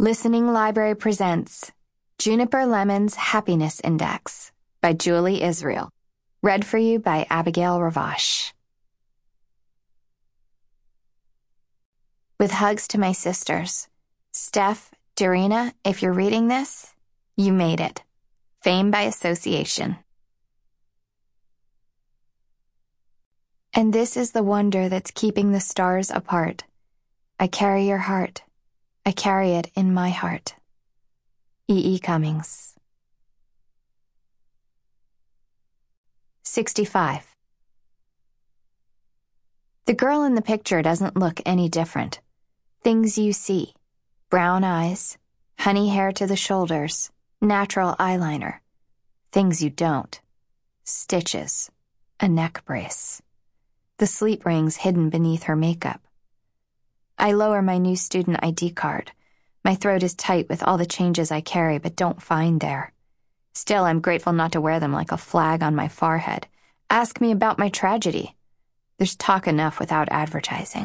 Listening Library presents Juniper Lemon's Happiness Index by Julie Israel. Read for you by Abigail Ravache. With hugs to my sisters. Steph, Darina, if you're reading this, you made it. Fame by association. And this is the wonder that's keeping the stars apart. I carry your heart. I carry it in my heart. E. E. Cummings. 65. The girl in the picture doesn't look any different. Things you see. Brown eyes, honey hair to the shoulders, natural eyeliner. Things you don't. Stitches, a neck brace. The sleep rings hidden beneath her makeup. I lower my new student ID card. My throat is tight with all the changes I carry but don't find there. Still, I'm grateful not to wear them like a flag on my forehead. Ask me about my tragedy. There's talk enough without advertising.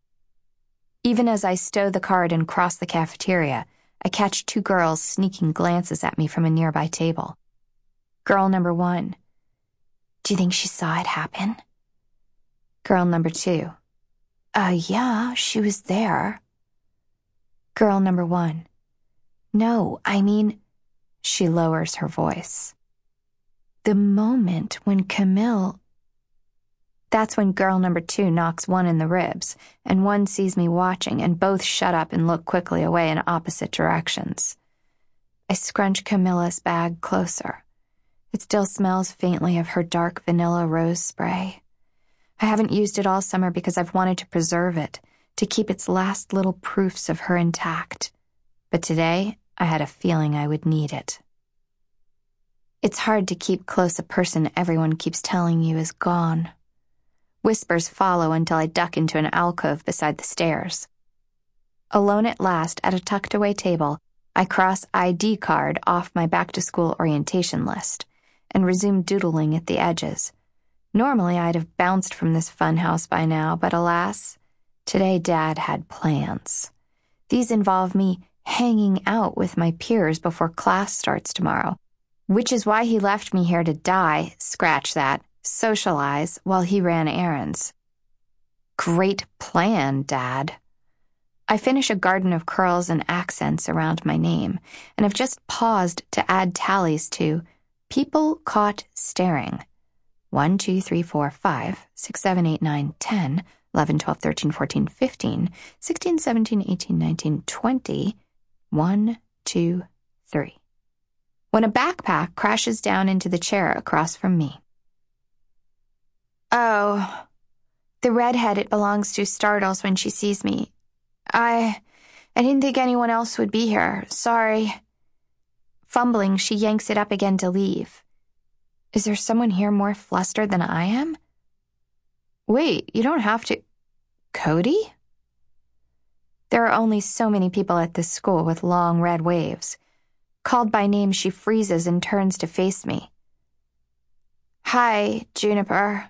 Even as I stow the card and cross the cafeteria, I catch two girls sneaking glances at me from a nearby table. Girl number 1. Do you think she saw it happen? Girl number 2. Yeah, she was there. Girl number 1. No, I mean, she lowers her voice. The moment when Camille... That's when girl number 2 knocks one in the ribs, and one sees me watching, and both shut up and look quickly away in opposite directions. I scrunch Camilla's bag closer. It still smells faintly of her dark vanilla rose spray. I haven't used it all summer because I've wanted to preserve it, to keep its last little proofs of her intact. But today, I had a feeling I would need it. It's hard to keep close a person everyone keeps telling you is gone. Whispers follow until I duck into an alcove beside the stairs. Alone at last at a tucked-away table, I cross ID card off my back-to-school orientation list and resume doodling at the edges. Normally, I'd have bounced from this funhouse by now, but alas, today Dad had plans. These involve me hanging out with my peers before class starts tomorrow, which is why he left me here to die, scratch that, socialize while he ran errands. Great plan, Dad. I finish a garden of curls and accents around my name, and have just paused to add tallies to people caught staring. 1, 2, 3, 4, 5, 6, 7, 8, 9, 10, 11, 12, 13, 14, 15, 16, 17, 18, 19, 20, 1, 2, 3. When a backpack crashes down into the chair across from me. Oh, the redhead it belongs to startles when she sees me. I didn't think anyone else would be here. Sorry. Fumbling, she yanks it up again to leave. Is there someone here more flustered than I am? Wait, you don't have to... Cody? There are only so many people at this school with long red waves. Called by name, she freezes and turns to face me. Hi, Juniper.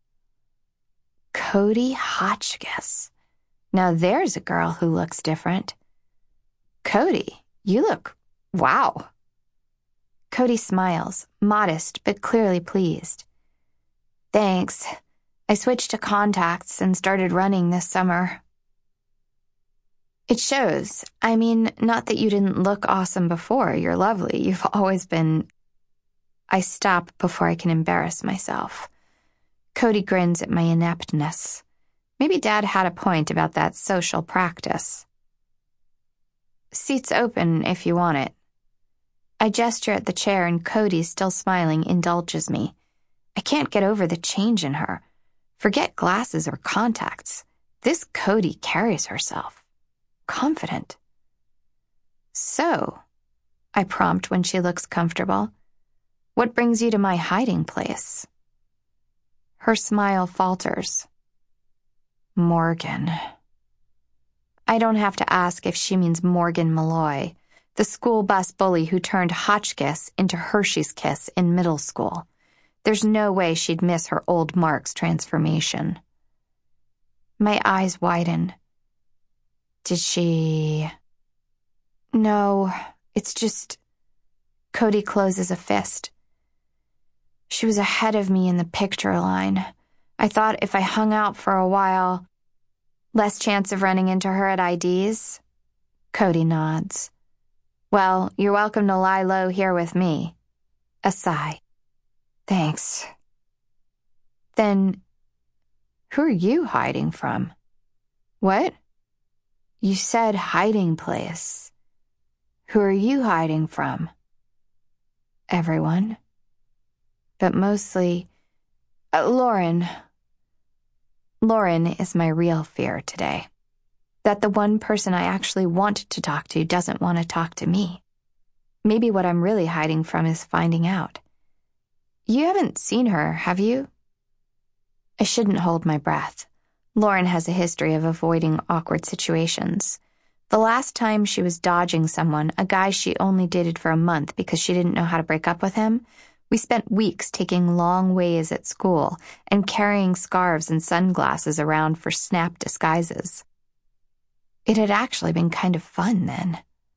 Cody Hotchkiss. Now there's a girl who looks different. Cody, you look... wow. Cody smiles, modest but clearly pleased. Thanks. I switched to contacts and started running this summer. It shows. I mean, not that you didn't look awesome before. You're lovely. You've always been... I stop before I can embarrass myself. Cody grins at my ineptness. Maybe Dad had a point about that social practice. Seat's open if you want it. I gesture at the chair and Cody, still smiling, indulges me. I can't get over the change in her. Forget glasses or contacts. This Cody carries herself. Confident. So, I prompt when she looks comfortable. What brings you to my hiding place? Her smile falters. Morgan. I don't have to ask if she means Morgan Malloy, the school bus bully who turned Hotchkiss into Hershey's Kiss in middle school. There's no way she'd miss her old Mark's transformation. My eyes widen. Did she... No, it's just... Cody closes a fist. She was ahead of me in the picture line. I thought if I hung out for a while, less chance of running into her at IDs. Cody nods. Well, you're welcome to lie low here with me. A sigh. Thanks. Then, who are you hiding from? What? You said hiding place. Who are you hiding from? Everyone. But mostly, Lauren. Lauren is my real fear today. That the one person I actually want to talk to doesn't want to talk to me. Maybe what I'm really hiding from is finding out. You haven't seen her, have you? I shouldn't hold my breath. Lauren has a history of avoiding awkward situations. The last time she was dodging someone, a guy she only dated for a month because she didn't know how to break up with him, we spent weeks taking long ways at school and carrying scarves and sunglasses around for snap disguises. It had actually been kind of fun then.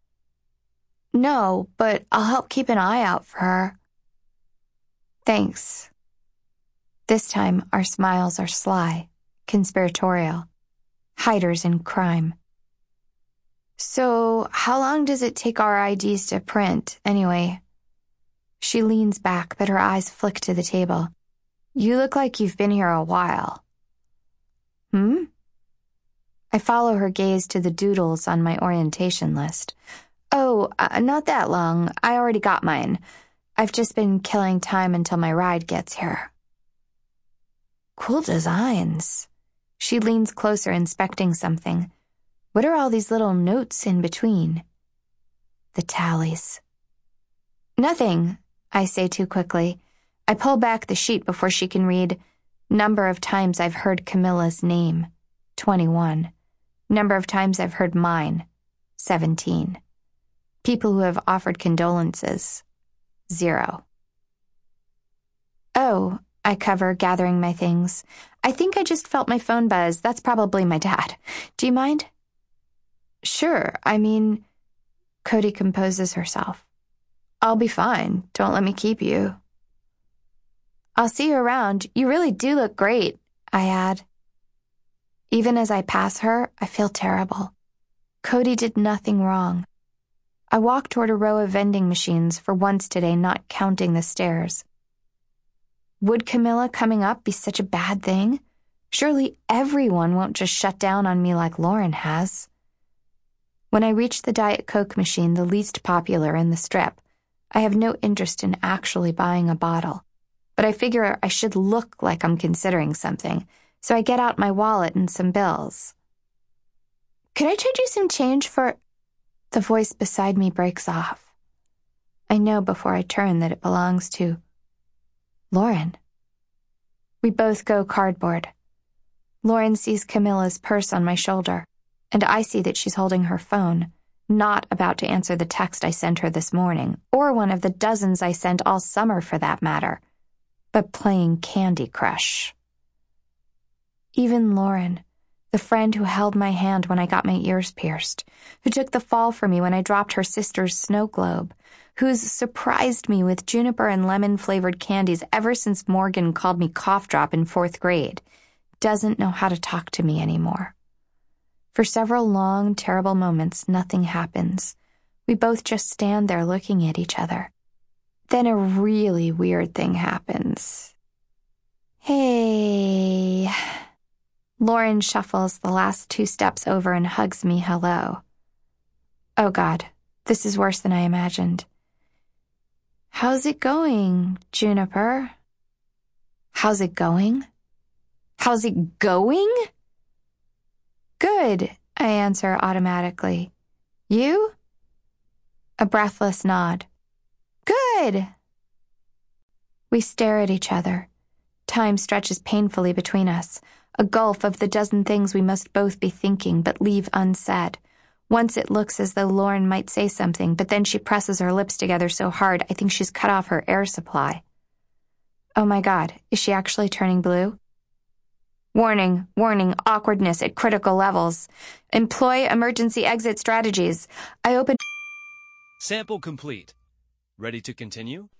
No, but I'll help keep an eye out for her. Thanks. This time our smiles are sly, conspiratorial, hiders in crime. So, how long does it take our IDs to print, anyway? She leans back, but her eyes flick to the table. You look like you've been here a while. I follow her gaze to the doodles on my orientation list. Oh, not that long. I already got mine. I've just been killing time until my ride gets here. Cool designs. She leans closer, inspecting something. What are all these little notes in between? The tallies. Nothing, I say too quickly. I pull back the sheet before she can read. Number of times I've heard Camilla's name, 21. Number of times I've heard mine, 17. People who have offered condolences, 0. Oh, I cover, gathering my things. I think I just felt my phone buzz. That's probably my dad. Do you mind? Sure, Cody composes herself. I'll be fine. Don't let me keep you. I'll see you around. You really do look great, I add. Even as I pass her, I feel terrible. Cody did nothing wrong. I walk toward a row of vending machines, for once today not counting the stairs. Would Camilla coming up be such a bad thing? Surely everyone won't just shut down on me like Lauren has. When I reach the Diet Coke machine, the least popular in the strip, I have no interest in actually buying a bottle, but I figure I should look like I'm considering something, so I get out my wallet and some bills. Could I trade you some change for... The voice beside me breaks off. I know before I turn that it belongs to Lauren. We both go cardboard. Lauren sees Camilla's purse on my shoulder, and I see that she's holding her phone, not about to answer the text I sent her this morning, or one of the dozens I sent all summer for that matter, but playing Candy Crush. Even Lauren, the friend who held my hand when I got my ears pierced, who took the fall for me when I dropped her sister's snow globe, who's surprised me with juniper and lemon-flavored candies ever since Morgan called me cough drop in 4th grade, doesn't know how to talk to me anymore. For several long, terrible moments, nothing happens. We both just stand there looking at each other. Then a really weird thing happens. Hey... Lauren shuffles the last 2 steps over and hugs me hello. Oh God, this is worse than I imagined. How's it going, Juniper? How's it going? How's it going? Good, I answer automatically. You? A breathless nod. Good. We stare at each other. Time stretches painfully between us, a gulf of the dozen things we must both be thinking but leave unsaid. Once it looks as though Lauren might say something, but then she presses her lips together so hard I think she's cut off her air supply. Oh my God, is she actually turning blue? Warning, warning, awkwardness at critical levels. Employ emergency exit strategies. I open Sample complete. Ready to continue?